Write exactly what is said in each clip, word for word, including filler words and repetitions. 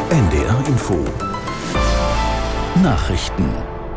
N D R Info Nachrichten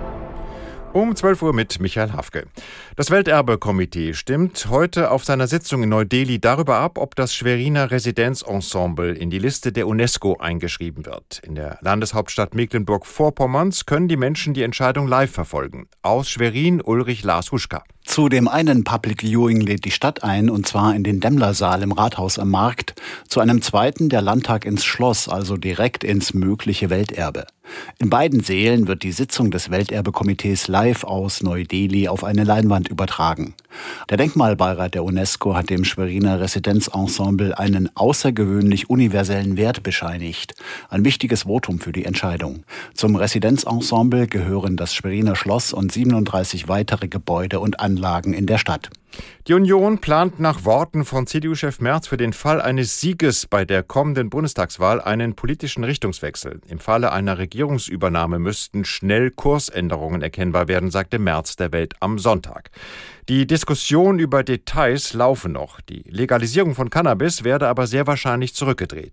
Um zwölf Uhr mit Michael Hafke. Das Welterbekomitee stimmt heute auf seiner Sitzung in Neu-Delhi darüber ab, ob das Schweriner Residenzensemble in die Liste der UNESCO eingeschrieben wird. In der Landeshauptstadt Mecklenburg-Vorpommerns können die Menschen die Entscheidung live verfolgen. Aus Schwerin Ulrich Lars Huschka. Zu dem einen Public Viewing lädt die Stadt ein, und zwar in den Demmler-Saal im Rathaus am Markt. Zu einem zweiten der Landtag ins Schloss, also direkt ins mögliche Welterbe. In beiden Sälen wird die Sitzung des Welterbekomitees live aus Neu-Delhi auf eine Leinwand übertragen. Der Denkmalbeirat der UNESCO hat dem Schweriner Residenzensemble einen außergewöhnlich universellen Wert bescheinigt. Ein wichtiges Votum für die Entscheidung. Zum Residenzensemble gehören das Schweriner Schloss und siebenunddreißig weitere Gebäude und Anlagen in der Stadt. Die Union plant nach Worten von C D U-Chef Merz für den Fall eines Sieges bei der kommenden Bundestagswahl einen politischen Richtungswechsel. Im Falle einer Regierungsübernahme müssten schnell Kursänderungen erkennbar werden, sagte Merz der Welt am Sonntag. Die Diskussion über Details laufe noch. Die Legalisierung von Cannabis werde aber sehr wahrscheinlich zurückgedreht.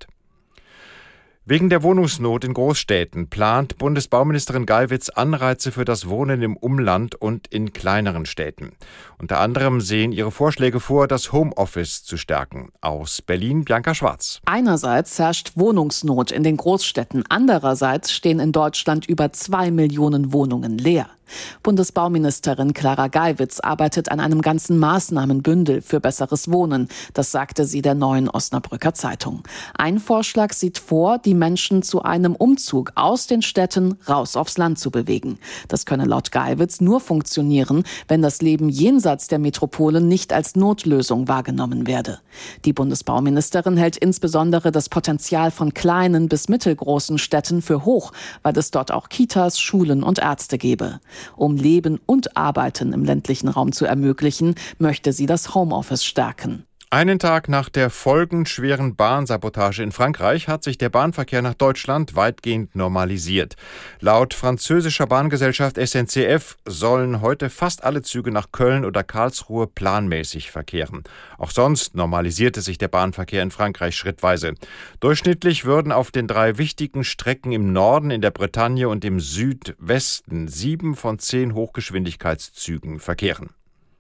Wegen der Wohnungsnot in Großstädten plant Bundesbauministerin Geiwitz Anreize für das Wohnen im Umland und in kleineren Städten. Unter anderem sehen ihre Vorschläge vor, das Homeoffice zu stärken. Aus Berlin Bianca Schwarz. Einerseits herrscht Wohnungsnot in den Großstädten. Andererseits stehen in Deutschland über zwei Millionen Wohnungen leer. Bundesbauministerin Clara Geiwitz arbeitet an einem ganzen Maßnahmenbündel für besseres Wohnen. Das sagte sie der Neuen Osnabrücker Zeitung. Ein Vorschlag sieht vor, die Menschen zu einem Umzug aus den Städten raus aufs Land zu bewegen. Das könne laut Geiwitz nur funktionieren, wenn das Leben jenseits der Metropolen nicht als Notlösung wahrgenommen werde. Die Bundesbauministerin hält insbesondere das Potenzial von kleinen bis mittelgroßen Städten für hoch, weil es dort auch Kitas, Schulen und Ärzte gebe. Um Leben und Arbeiten im ländlichen Raum zu ermöglichen, möchte sie das Homeoffice stärken. Einen Tag nach der folgenschweren Bahnsabotage in Frankreich hat sich der Bahnverkehr nach Deutschland weitgehend normalisiert. Laut französischer Bahngesellschaft S N C F sollen heute fast alle Züge nach Köln oder Karlsruhe planmäßig verkehren. Auch sonst normalisierte sich der Bahnverkehr in Frankreich schrittweise. Durchschnittlich würden auf den drei wichtigen Strecken im Norden, in der Bretagne und im Südwesten sieben von zehn Hochgeschwindigkeitszügen verkehren.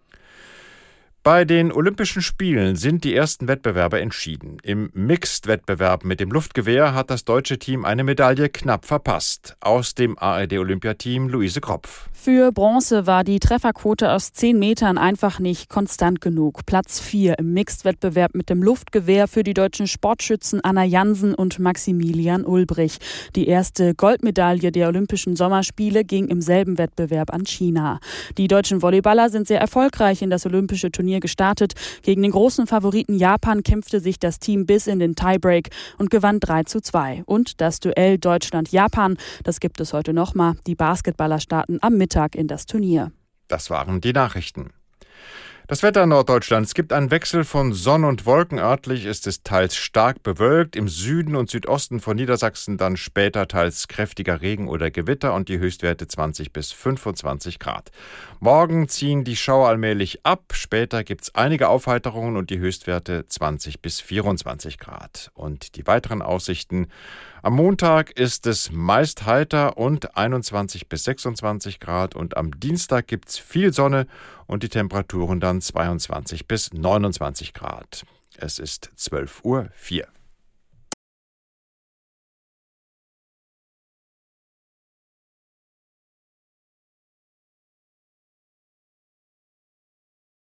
Bei den Olympischen Spielen sind die ersten Wettbewerbe entschieden. Im Mixed-Wettbewerb mit dem Luftgewehr hat das deutsche Team eine Medaille knapp verpasst. Aus dem A R D-Olympiateam Luise Kropf. Für Bronze war die Trefferquote aus zehn Metern einfach nicht konstant genug. Platz vier im Mixed-Wettbewerb mit dem Luftgewehr für die deutschen Sportschützen Anna Jansen und Maximilian Ulbrich. Die erste Goldmedaille der Olympischen Sommerspiele ging im selben Wettbewerb an China. Die deutschen Volleyballer sind sehr erfolgreich in das olympische Turnier gestartet. Gegen den großen Favoriten Japan kämpfte sich das Team bis in den Tiebreak und gewann drei zu zwei. Und das Duell Deutschland-Japan, das gibt es heute nochmal. Die Basketballer starten am Mittag in das Turnier. Das waren die Nachrichten. Das Wetter in Norddeutschland. Es gibt einen Wechsel von Sonne und Wolken. Örtlich ist es teils stark bewölkt. Im Süden und Südosten von Niedersachsen dann später teils kräftiger Regen oder Gewitter und die Höchstwerte zwanzig bis fünfundzwanzig Grad. Morgen ziehen die Schauer allmählich ab. Später gibt es einige Aufheiterungen und die Höchstwerte zwanzig bis vierundzwanzig Grad. Und die weiteren Aussichten: Am Montag ist es meist heiter und einundzwanzig bis sechsundzwanzig Grad und am Dienstag gibt es viel Sonne und die Temperaturen dann zweiundzwanzig bis neunundzwanzig Grad. Es ist zwölf Uhr vier.